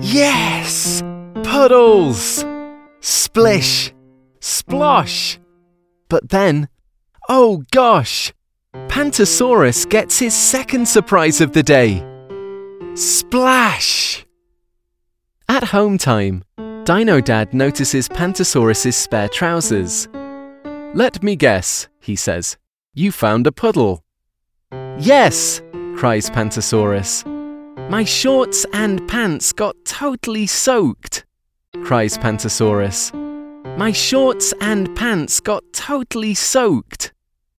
Yes! Puddles! Splish! Splosh! But then, oh gosh! Pantosaurus gets his second surprise of the day. Splash! At home time, Dino Dad notices Pantosaurus's spare trousers. "Let me guess," he says. "You found a puddle." "Yes!" cries Pantosaurus. "My shorts and pants got totally soaked," cries Pantosaurus. "My shorts and pants got totally soaked."